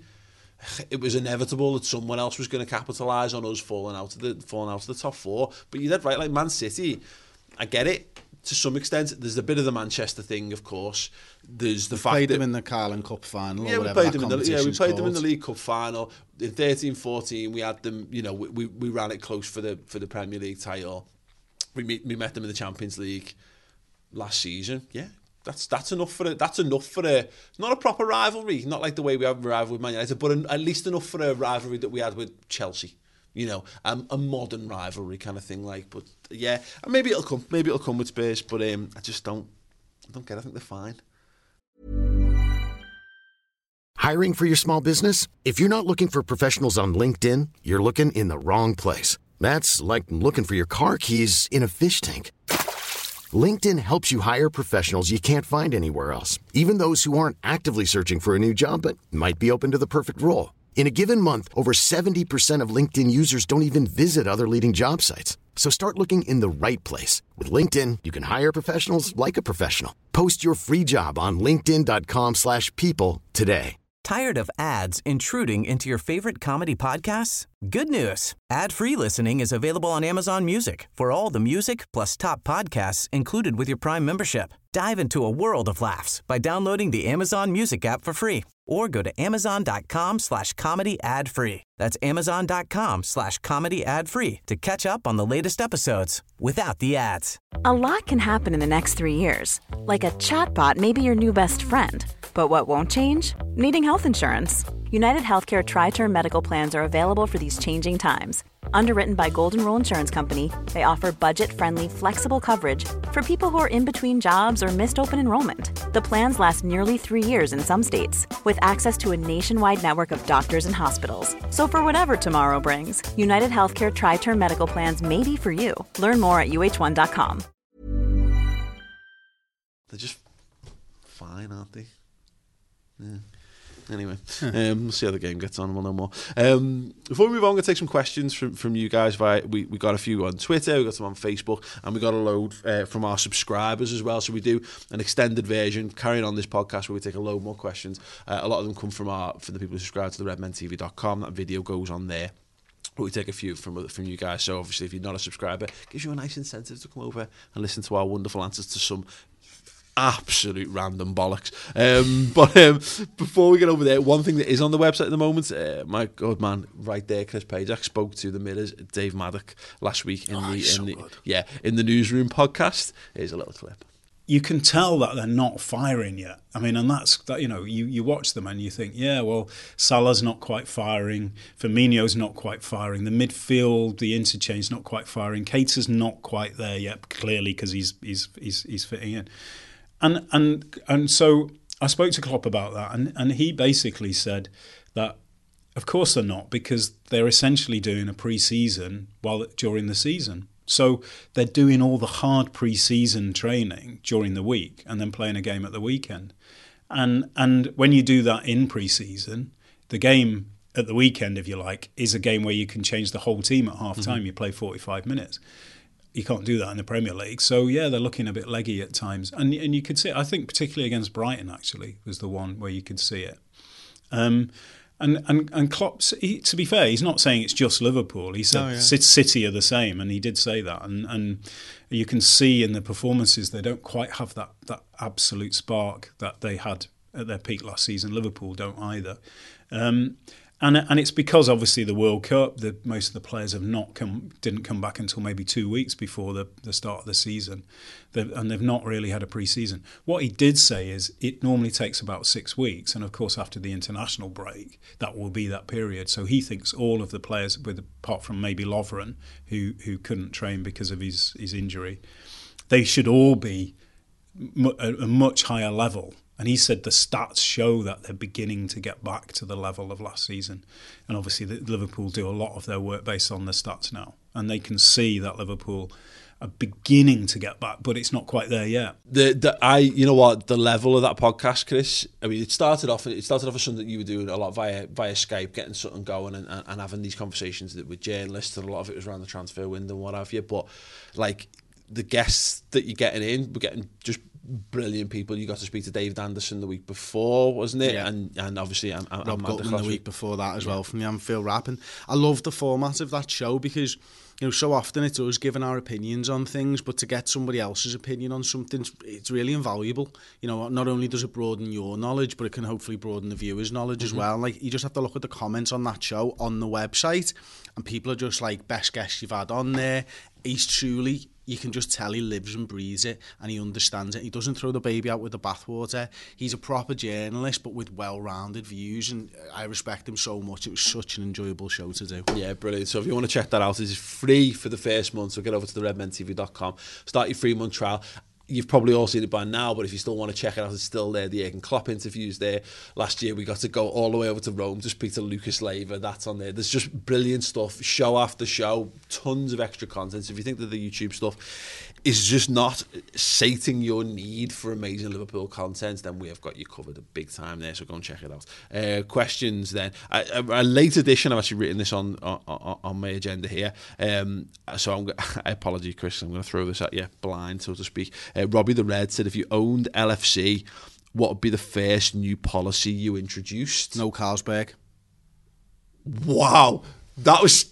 It was inevitable that someone else was going to capitalise on us falling out of the falling out of the top four. But you're dead right, like Man City, I get it to some extent. There's a bit of the Manchester thing, of course. There's the we fact played that them in the Carling Cup final. Yeah, or we whatever played them in the yeah we played called. them in the League Cup final in thirteen fourteen. We had them, you know, we we ran it close for the for the Premier League title. We meet, we met them in the Champions League last season. Yeah, that's that's enough for a, that's enough for a not a proper rivalry, not like the way we have a rivalry with Man United, but an, at least enough for a rivalry that we had with Chelsea. You know, um, a modern rivalry kind of thing. Like, but yeah, and maybe it'll come. Maybe it'll come with Spurs, but um, I just don't. I don't get it. I think they're fine. Hiring for your small business? If you're not looking for professionals on LinkedIn, you're looking in the wrong place. That's like looking for your car keys in a fish tank. LinkedIn helps you hire professionals you can't find anywhere else, even those who aren't actively searching for a new job but might be open to the perfect role. In a given month, over seventy percent of LinkedIn users don't even visit other leading job sites. So start looking in the right place. With LinkedIn, you can hire professionals like a professional. Post your free job on linkedin.com slash people today. Tired of ads intruding into your favorite comedy podcasts? Good news. Ad-free listening is available on Amazon Music for all the music plus top podcasts included with your Prime membership. Dive into a world of laughs by downloading the Amazon Music app for free or go to amazon.com slash comedy ad free. That's amazon.com slash comedy ad free to catch up on the latest episodes without the ads. A lot can happen in the next three years. Like a chatbot may be your new best friend. But what won't change? Needing health insurance. United Healthcare Tri-Term Medical Plans are available for these changing times. Underwritten by Golden Rule Insurance Company, they offer budget-friendly, flexible coverage for people who are in between jobs or missed open enrollment. The plans last nearly three years in some states, with access to a nationwide network of doctors and hospitals. So for whatever tomorrow brings, United Healthcare Tri-Term Medical Plans may be for you. Learn more at U H one dot com. They're just fine, aren't they? Yeah. Anyway, um, we'll see how the game gets on. We'll know more. Um, before we move on, I'm going to take some questions from, from you guys. Via, we, we got a few on Twitter, we got some on Facebook, and we got a load uh, from our subscribers as well. So we do an extended version, carrying on this podcast, where we take a load more questions. Uh, a lot of them come from our for the people who subscribe to the red men T V dot com. That video goes on there. But we take a few from from you guys. So obviously, if you're not a subscriber, it gives you a nice incentive to come over and listen to our wonderful answers to some absolute random bollocks. Um, but um, before we get over there, one thing that is on the website at the moment, uh, my good man right there, Chris Pajak, spoke to the Mirror's Dave Maddock last week in oh, the, in so the good. yeah in the Newsroom podcast. Here's a little clip. you can tell that they're not firing yet. I mean, and that's that. You know, you, you watch them and you think, yeah, well, Salah's not quite firing, Firmino's not quite firing, the midfield, the interchange's not quite firing, Keita's not quite there yet, clearly because he's he's he's he's fitting in, and and and so I spoke to Klopp about that, and and he basically said that of course they're not, because they're essentially doing a pre-season while during the season. So they're doing all the hard pre-season training during the week and then playing a game at the weekend. And and when you do that in pre-season, the game at the weekend, if you like, is a game where you can change the whole team at half-time. Mm-hmm. You play forty-five minutes. You can't do that in the Premier League. So, yeah, they're looking a bit leggy at times. And and you could see it, I think, particularly against Brighton, actually, was the one where you could see it. Um And and and Klopp, he, to be fair, he's not saying it's just Liverpool. He said oh, yeah. City are the same, and he did say that. And and you can see in the performances they don't quite have that that absolute spark that they had at their peak last season. Liverpool don't either. Um, and and it's because obviously the World Cup, the most of the players have not come didn't come back until maybe two weeks before the, the start of the season, they've, and they've not really had a pre-season. What he did say is it normally takes about six weeks, and of course after the international break, that will be that period. So he thinks all of the players, with apart from maybe Lovren, who who couldn't train because of his his injury, they should all be at a much higher level. And he said the stats show that they're beginning to get back to the level of last season. And obviously the, Liverpool do a lot of their work based on the stats now. And they can see that Liverpool are beginning to get back, but it's not quite there yet. The the I you know what, the level of that podcast, Chris, I mean, it started off it started off as something that you were doing a lot via via Skype, getting something going and, and, and having these conversations with journalists, and a lot of it was around the transfer window and what have you. But like the guests that you're getting in, we're getting just brilliant people. You got to speak to David Anderson the week before, wasn't it? Yeah. And and obviously I'm, I'm Rob Gutman the week before that as yeah. well from the Anfield Wrap. And I love the format of that show because, you know, so often it's us giving our opinions on things, but to get somebody else's opinion on something, it's really invaluable. You know, not only does it broaden your knowledge, but it can hopefully broaden the viewer's knowledge mm-hmm. as well. Like, you just have to look at the comments on that show on the website, and people are just like, best guest you've had on there. He's truly, you can just tell he lives and breathes it, and he understands it. He doesn't throw the baby out with the bathwater. He's a proper journalist, but with well-rounded views, and I respect him so much. It was such an enjoyable show to do. Yeah, brilliant. So if you want to check that out, it's free for the first month, so get over to the red men t v dot com, start your free month trial. You've probably all seen it by now, but if you still want to check it out, it's still there. The Jurgen Klopp interviews there. Last year, we got to go all the way over to Rome to speak to Lucas Leiva. That's on there. There's just brilliant stuff, show after show, tons of extra content. So if you think that the YouTube stuff is just not sating your need for amazing Liverpool content, then we have got you covered a big time there, so go and check it out. Uh, questions then. A, a, a late edition, I've actually written this on on, on my agenda here. Um, so I'm, I apologize, Chris, I'm going to throw this at you blind, so to speak. Uh, Robbie the Red said, if you owned L F C, what would be the first new policy you introduced? No Carlsberg. Wow. That was...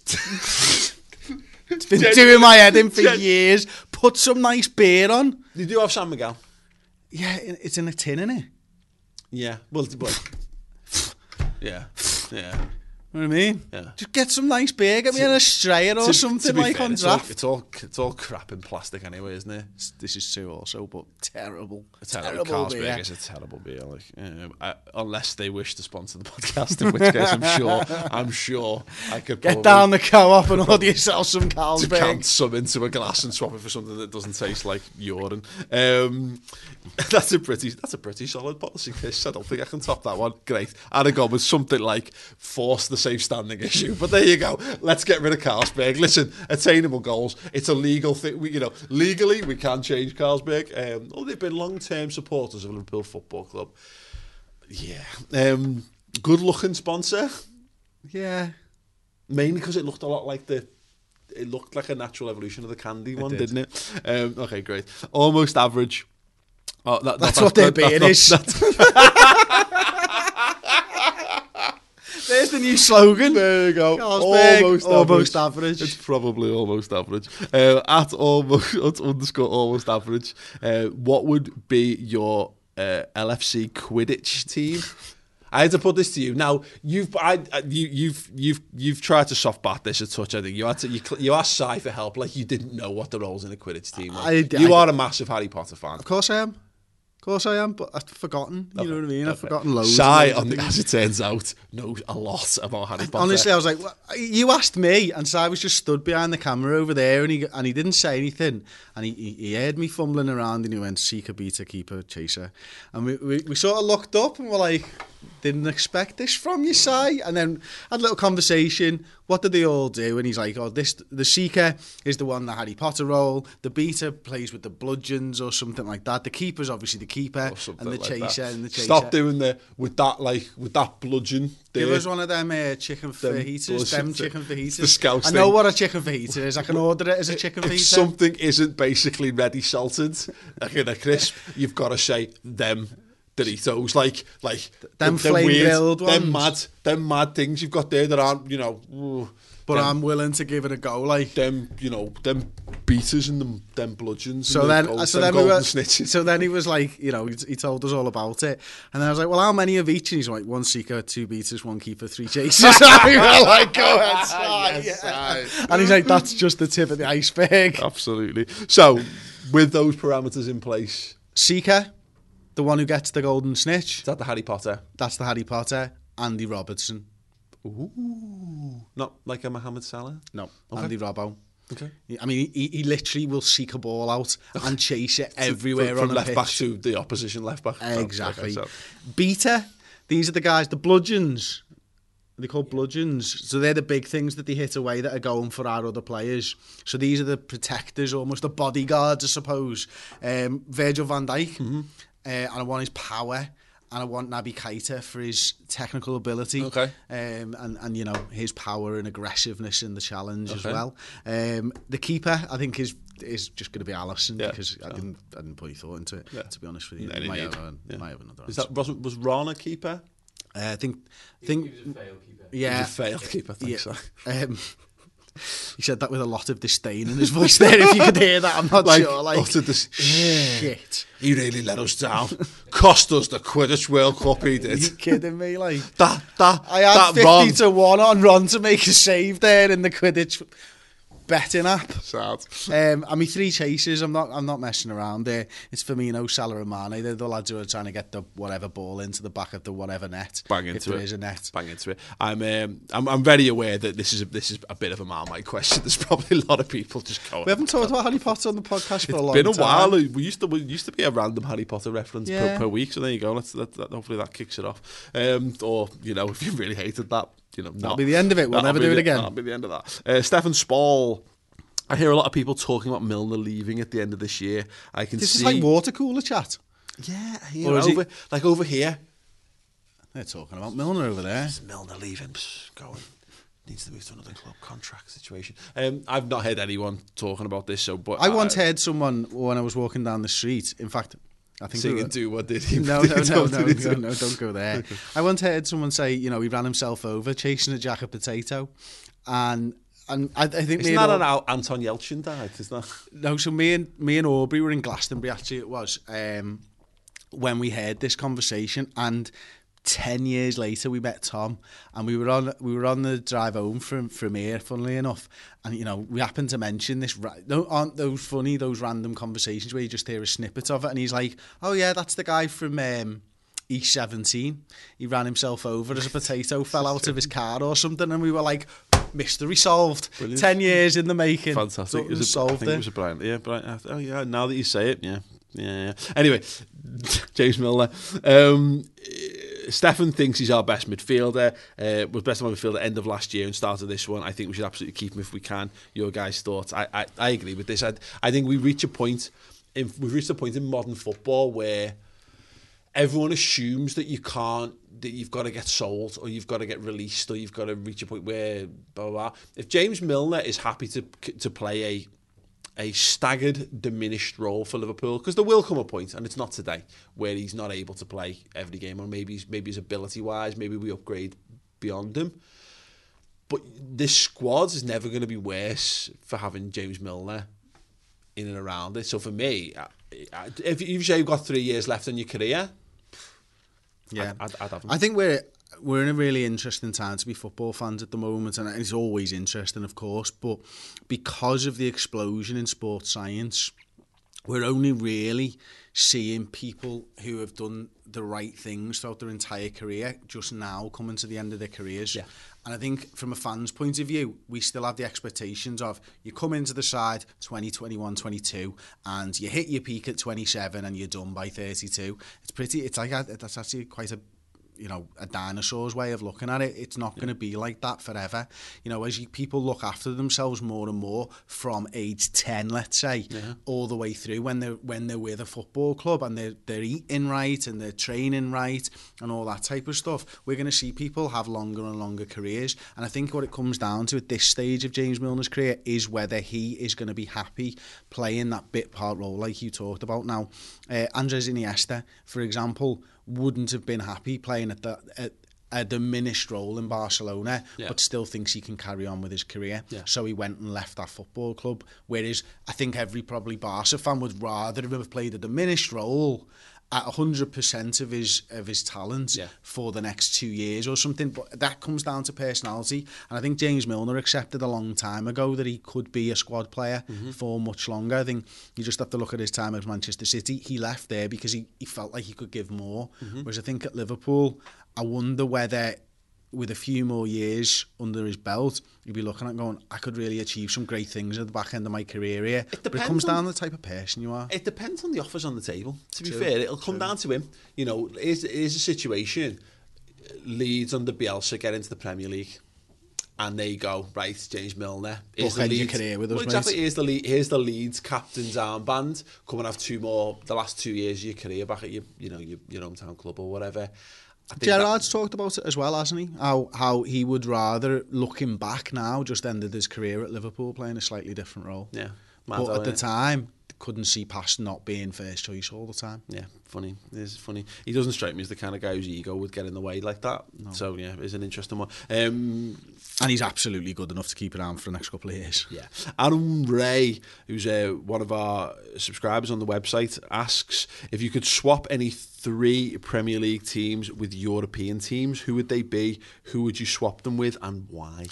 It's been Gen- doing my head in for Gen- years. Put some nice beer on. You do have San Miguel. Yeah, it's in a tin, isn't it? Yeah. Well, well yeah. Yeah. You know what I mean? Yeah. Just get some nice beer. Get me an Australia or to, something to like fair, on it's draft. All, it's all it's all crap in plastic anyway, isn't it? It's, this is true also, but terrible. A terrible, terrible Carlsberg beer. Is a terrible beer. Like, um, I, unless they wish to sponsor the podcast, in which case I'm sure I'm sure I could get down the co-op and order yourself some Carlsberg. To count some into a glass and swap it for something that doesn't taste like urine. Um, that's a pretty that's a pretty solid policy, Chris. I don't think I can top that one. Great. I'd have gone with something like force the safe standing issue, but there you go. Let's get rid of Carlsberg. Listen, attainable goals. It's a legal thing. We, you know, legally we can change Carlsberg. Um, oh, they've been long-term supporters of Liverpool Football Club. Yeah, um, good-looking sponsor. Yeah, mainly because it looked a lot like the. It looked like a natural evolution of the candy one, did. didn't it? Um, okay, great. Almost average. Oh, that, that's, that's what their beer is. There's the new slogan. There you go. Carlsberg, almost, almost average. average. It's probably almost average. Uh, at almost at underscore almost average. Uh, what would be your uh, L F C Quidditch team? I had to put this to you. Now you've I, you, you've you've you've tried to soft bat this a touch. I think you had to you, you asked Si for help like you didn't know what the roles in a Quidditch team were. I, you I, are a massive Harry Potter fan. Of course I am. Of course I am, but I've forgotten. You okay. know what I mean? I've okay. forgotten loads. Si, on, as it turns out, knows a lot about Harry Potter. Honestly, I was like, well, you asked me, and Si was just stood behind the camera over there, and he and he didn't say anything, and he, he, he heard me fumbling around, and he went, seeker, beater, keeper, chaser, and we, we we sort of looked up, and we're like, didn't expect this from you, Si, and then had a little conversation. What did they all do? And he's like, oh, this the seeker is the one, the Harry Potter role. The beater plays with the bludgeons or something like that. The keeper's obviously the keeper, and the like chaser that. and the chaser. Stop doing the with that like with that bludgeon. There. Give us one of them uh, chicken fajitas. Them, them chicken fajitas. The Scouts I know thing. what a chicken fajita is. I can order it as a chicken fajita. If something isn't basically ready salted, like in a crisp, you've got to say them. Doritos, like like them flame grilled ones, them mad, them mad things you've got there that aren't, you know. Ooh, but them, I'm willing to give it a go, like them, you know, them beaters and them, them bludgeons. So and then, gold, so then we were, so then he was like, you know, he, he told us all about it, and then I was like, well, how many of each? And he's like, one seeker, two beaters, one keeper, three chasers. We were like, go ahead, yes, yeah. And he's like, that's just the tip of the iceberg. Absolutely. So, with those parameters in place, seeker. The one who gets the golden snitch. Is that the Harry Potter? That's the Harry Potter. Andy Robertson. Ooh. Not like a Mohamed Salah? No. Okay. Andy Robbo. Okay. I mean, he, he literally will seek a ball out and chase it everywhere from, from on the left pitch. back to the opposition left back. Exactly. Okay, so. Beater. These are the guys, the bludgeons. They're called bludgeons. So they're the big things that they hit away that are going for our other players. So these are the protectors, almost the bodyguards, I suppose. Um, Virgil van Dijk. Mm-hmm. Uh, and I want his power, and I want Naby Keita for his technical ability, okay. um, and and you know his power and aggressiveness in the challenge okay. as well. Um, the keeper, I think, is is just going to be Alisson yeah. because oh. I didn't I didn't put any thought into it. Yeah. To be honest with you, no, might, have, have, yeah. might have another. Is that was, was Ron a keeper? Uh, I think I think he was a failed keeper. Yeah, he was a failed keeper. I think yeah. so. Um, he said that with a lot of disdain in his voice there. If you could hear that, I'm not like, sure. Like, uttered this shit. He really let us down. Cost us the Quidditch World Cup. He did. Are you kidding me? Like that. That. I had that fifty Ron. to one on Ron to make a save there in the Quidditch betting app. Sad. Um, I mean, three chases. I'm not. I'm not messing around there. It's Firmino, Salah, and Mane. They're the lads who are trying to get the whatever ball into the back of the whatever net. Bang into if there it. is a net. Bang into it. I'm. Um, I'm. I'm very aware that this is a, this is a bit of a Marmite question. There's probably a lot of people just going. We haven't talked about Harry Potter on the podcast for it's a long time. It's been a time. while. We used to. We used to be a random Harry Potter reference yeah. per, per week. So there you go. Let's. Let, that, hopefully that kicks it off. Um, or you know, if you really hated that, you know, that'll not, be the end of it. We'll never do the, it again. That'll be the end of that. Uh, Stefan Spall. I hear a lot of people talking about Milner leaving at the end of this year. I can this see. This is like water cooler chat. Yeah, you know, over, like over here. They're talking about Milner over there. It's Milner leaving, Psst, going. Needs to move to another club contract situation. Um, I've not heard anyone talking about this. So, but I once uh, heard someone when I was walking down the street. In fact, I think singing we were, "Do What Did He?" No, no, no, no, no, no, don't go there. Okay. I once heard someone say, you know, he ran himself over chasing a jack of potato, and. And I, I think isn't that an Al- Anton Yelchin died? Isn't that? No, so me and me and Aubrey were in Glastonbury. Actually, it was um, when we heard this conversation, and ten years later we met Tom, and we were on we were on the drive home from from here. Funnily enough, and you know we happened to mention this. Aren't those funny? Those random conversations where you just hear a snippet of it, and he's like, "Oh yeah, that's the guy from." Um, E seventeen. He ran himself over as a potato fell out of his car or something, and we were like, mystery solved. Brilliant. Ten years in the making. Fantastic. It was a, solved I think it. it was a brilliant. Yeah, but oh yeah. Now that you say it, yeah, yeah. yeah. Anyway, James Milner. Um, Stefan thinks he's our best midfielder. Uh, was best midfielder end of last year and started this one. I think we should absolutely keep him if we can. Your guys' thoughts? I I, I agree with this. I I think we reach a point. In, we've reached a point in modern football where everyone assumes that you can't, that you've got to get sold or you've got to get released or you've got to reach a point where blah, blah, blah. If James Milner is happy to to play a a staggered, diminished role for Liverpool, because there will come a point, and it's not today, where he's not able to play every game, or maybe he's, maybe his ability-wise, maybe we upgrade beyond him. But this squad is never going to be worse for having James Milner in and around it. So for me, if you say you've got three years left in your career, Yeah, I'd, I'd have him. I think we're we're in a really interesting time to be football fans at the moment, and it's always interesting, of course. But because of the explosion in sports science, we're only really seeing people who have done the right things throughout their entire career just now coming to the end of their careers. Yeah. And I think from a fan's point of view, we still have the expectations of you come into the side twenty, twenty-one, twenty-two and you hit your peak at twenty-seven and you're done by thirty-two. It's pretty, it's like, a, that's actually quite a, you know, a dinosaur's way of looking at it. It's not going to be like that forever. You know, as you, people look after themselves more and more from age ten, let's say, yeah. all the way through when they're when they're with a football club and they're they're eating right and they're training right and all that type of stuff, we're going to see people have longer and longer careers. And I think what it comes down to at this stage of James Milner's career is whether he is going to be happy playing that bit part role like you talked about. Now, uh, Andres Iniesta, for example, wouldn't have been happy playing at, the, at a diminished role in Barcelona, yeah. but still thinks he can carry on with his career. Yeah. So he went and left that football club. Whereas I think every probably Barca fan would rather have played a diminished role at one hundred percent of his of his talent yeah. for the next two years or something. But that comes down to personality. And I think James Milner accepted a long time ago that he could be a squad player mm-hmm. for much longer. I think you just have to look at his time at Manchester City. He left there because he, he felt like he could give more. Mm-hmm. Whereas I think at Liverpool, I wonder whether with a few more years under his belt, you'd be looking at going, I could really achieve some great things at the back end of my career here. It but it comes down on, to the type of person you are. It depends on the offers on the table, to be True. fair. It'll come True. down to him. You know, here's, here's a situation. Leeds under Bielsa get into the Premier League. And they go, right, James Milner. Here's the Leeds career with us, well, exactly. Mate. Here's the, here's the Leeds captain's armband. Come and have two more, the last two years of your career back at your, you know, your, your hometown club or whatever. Gerrard's that... talked about it as well, hasn't he? How how he would rather, looking back now, just ended his career at Liverpool playing a slightly different role. Yeah. But at the time, couldn't see past not being first choice all the time. Yeah, funny. It's funny. He doesn't strike me as the kind of guy whose ego would get in the way like that. No. So, yeah, it's an interesting one. Um, and he's absolutely good enough to keep around for the next couple of years. Yeah. Adam Ray, who's uh, one of our subscribers on the website, asks if you could swap any three Premier League teams with European teams, who would they be? Who would you swap them with and why?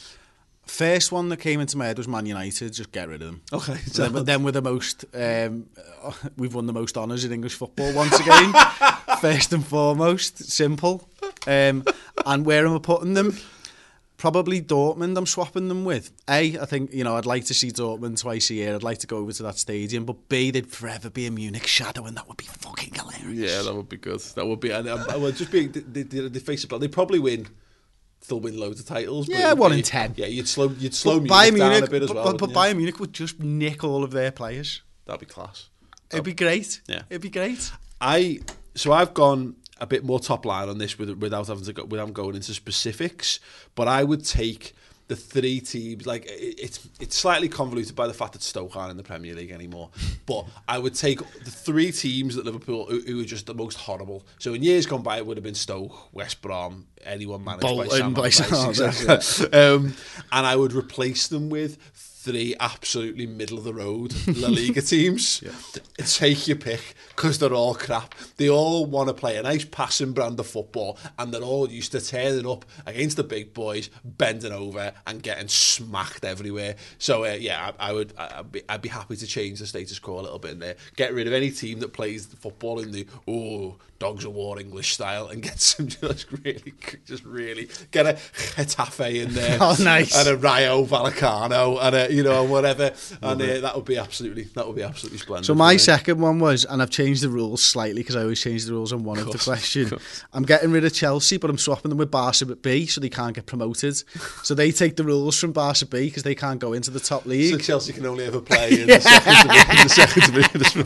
First one that came into my head was Man United. Just get rid of them. Okay. So then, then we're the most, um, we've won the most honours in English football once again. First and foremost, simple. Um, and where am I putting them? Probably Dortmund. I'm swapping them with. A, I think, you know, I'd like to see Dortmund twice a year. I'd like to go over to that stadium. But B, they'd forever be a Munich shadow, and that would be fucking hilarious. Yeah, that would be good. That would be. And um, I would just be. They, they, they face it. They probably win. Still win loads of titles. Yeah, one in ten. Yeah, you'd slow you'd slow but Munich, Munich down a bit as but, well. But, but Bayern Munich would just nick all of their players. That'd be class. That'd, It'd be great. Yeah, it'd be great. I so I've gone a bit more top line on this with, without having to go, without going into specifics, but I would take the three teams, like it, it's it's slightly convoluted by the fact that Stoke aren't in the Premier League anymore. But I would take the three teams at Liverpool who, who are just the most horrible. So in years gone by, it would have been Stoke, West Brom, anyone managed Bolton, by Sam Allardyce, exactly. yeah. um, and I would replace them with three absolutely middle of the road La Liga teams. Yeah. Take your pick, because they're all crap. They all want to play a nice passing brand of football, and they're all used to turning up against the big boys, bending over and getting smacked everywhere. So uh, yeah, I, I would I'd be, I'd be happy to change the status quo a little bit in there. Get rid of any team that plays the football in the oh dogs of war English style, and get some just really just really get a Getafe in there. Oh, nice. And a Rayo Vallecano and a, you know, whatever, and uh, that would be absolutely that would be absolutely splendid. So my second one was, and I've changed the rules slightly because I always change the rules on one of, of the question. I'm getting rid of Chelsea, but I'm swapping them with Barca B, so they can't get promoted. So they take the rules from Barca B because they can't go into the top league. So Chelsea can only ever play in yeah. the second division.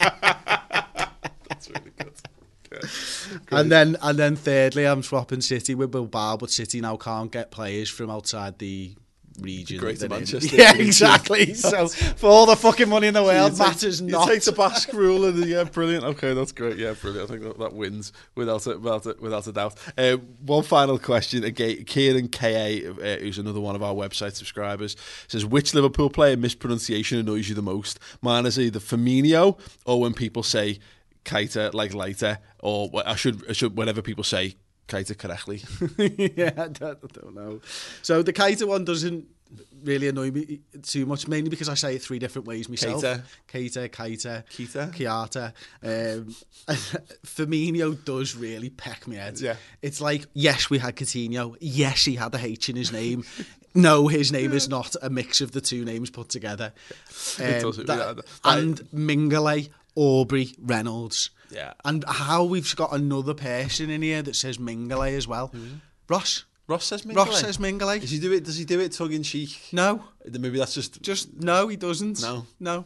That's really good. Yeah. And then and then thirdly, I'm swapping City with Bilbao, but City now can't get players from outside the region. Greater Manchester. Yeah, exactly. So for all the fucking money in the world, so matters take, not. You take the Basque rule and yeah, brilliant. Okay, that's great. Yeah, brilliant. I think that, that wins without a, without a, without a doubt. Uh, one final question. Again, Kieran K A, uh, who's another one of our website subscribers, says, which Liverpool player mispronunciation annoys you the most? Mine is either Firmino or when people say Keita like later, or I should, I should whenever people say Keita correctly. yeah, I don't, I don't know. So the Keita one doesn't really annoy me too much, mainly because I say it three different ways myself. Keita. Keita, Keita, Keita. Keita. Um, Firmino does really peck me head. Yeah. It's like, yes, we had Coutinho. Yes, he had a H in his name. No, his name is not a mix of the two names put together. Um, It doesn't, that, yeah, that- and Mingele, Aubrey, Reynolds. Yeah. And how we've got another person in here that says Mingele as well. Mm-hmm. Ross. Ross says Mingele. Ross says Mingele. Does he do it? Does he do it tongue in cheek? No. Maybe that's just Just, no, he doesn't. No. No.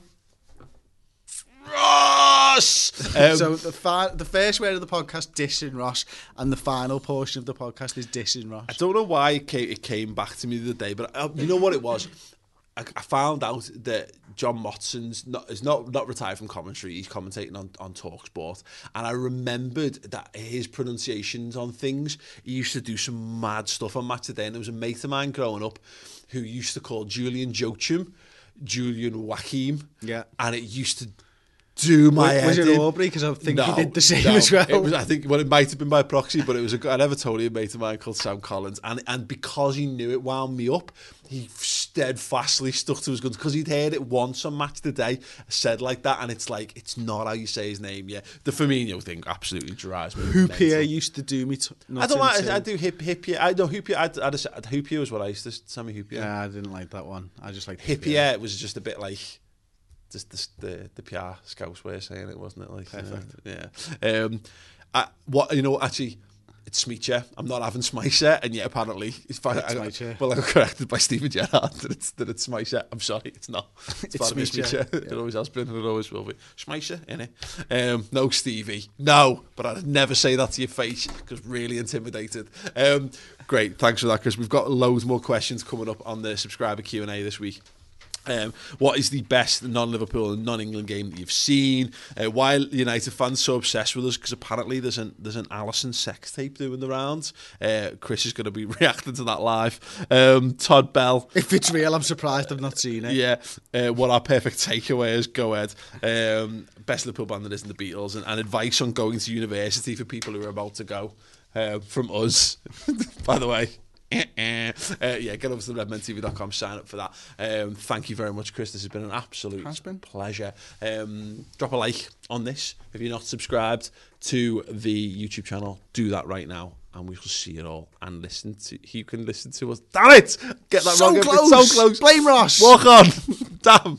Ross. Um, So the fi- the first word of the podcast, dissing Ross, and the final portion of the podcast is dissing Ross. I don't know why it came, it came back to me the other day, but I, you know what it was? I, I found out that John Motson's not is not not retired from commentary. He's commentating on on TalkSport, and I remembered that his pronunciations on things. He used to do some mad stuff on Match Today, and there was a mate of mine growing up who used to call Julian Joachim Julian Joachim, Yeah. and it used to do my was, was head it in. Aubrey? Because I think No, he did the same no. as well. It was, I think, well, it might have been by proxy, but it was a, an Evertonian mate of mine called Sam Collins, and and because he knew it wound me up, he steadfastly stuck to his guns because he'd heard it once on Match Today said like that, and it's like it's not how you say his name. Yeah, the Firmino thing absolutely drives me. Hoopier mental. used to do me. T- I don't like. I do hip Hippier. I know Hoopier. I'd, I'd, I'd, Hoopier was what I used to. Sammy Hoopier. Yeah, I didn't like that one. I just like Hippier was just a bit like. Just the the, the P R scouts way of saying it, wasn't it? Like, Perfect. Uh, yeah. Um, I, what you know? Actually, it's Smeacher. I'm not having Smeacher, and yet apparently, it's fine. It's I, Smeacher. Well, I got corrected by Stephen Gerrard that it's that it's Smeacher. I'm sorry, it's not. It's, It's Smeacher. Smeacher, It always has been, and it always will be. Smeacher, innit? Um, no, Stevie. No, but I'd never say that to your face because really intimidated. Um, great, thanks for that, Chris. We've got loads more questions coming up on the subscriber Q and A this week. Um, what is the best non-Liverpool and non-England game that you've seen? Uh, why are United fans so obsessed with us? Because apparently there's an there's an Alisson sex tape doing the rounds. Uh, Chris is going to be reacting to that live. Um, Todd Bell. If it's real, I'm surprised I've not seen it. Yeah, uh, what our perfect takeaway is, go ahead. Um, best Liverpool band that isn't the Beatles, and, and advice on going to university for people who are about to go uh, from us, by the way. uh, yeah, get over to the redmen t v dot com, sign up for that. Um, thank you very much, Chris. This has been an absolute Has been. pleasure. Um, drop a like on this. If you're not subscribed to the YouTube channel, do that right now, and we will see it all and listen to. You can listen to us. Damn it! Get that So wrong. close. So close. Blame Ross. Walk on. Damn.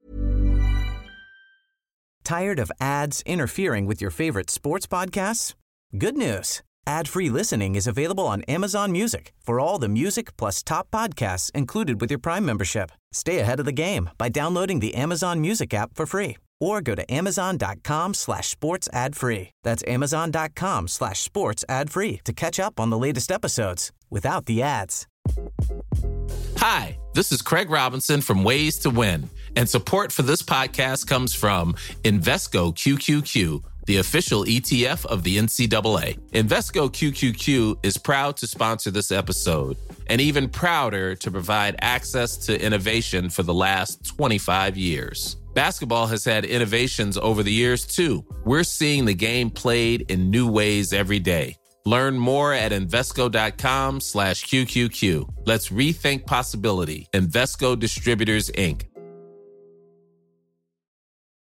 Tired of ads interfering with your favorite sports podcasts? Good news. Ad-free listening is available on Amazon Music for all the music plus top podcasts included with your Prime membership. Stay ahead of the game by downloading the Amazon Music app for free or go to amazon.com slash sports ad free. That's amazon.com slash sports ad free to catch up on the latest episodes without the ads. Hi, this is Craig Robinson from Ways to Win, and support for this podcast comes from Invesco Q Q Q, the official E T F of the N C double A. Invesco Q Q Q is proud to sponsor this episode and even prouder to provide access to innovation for the last twenty-five years. Basketball has had innovations over the years, too. We're seeing the game played in new ways every day. Learn more at Invesco.com slash QQQ. Let's rethink possibility. Invesco Distributors, Incorporated.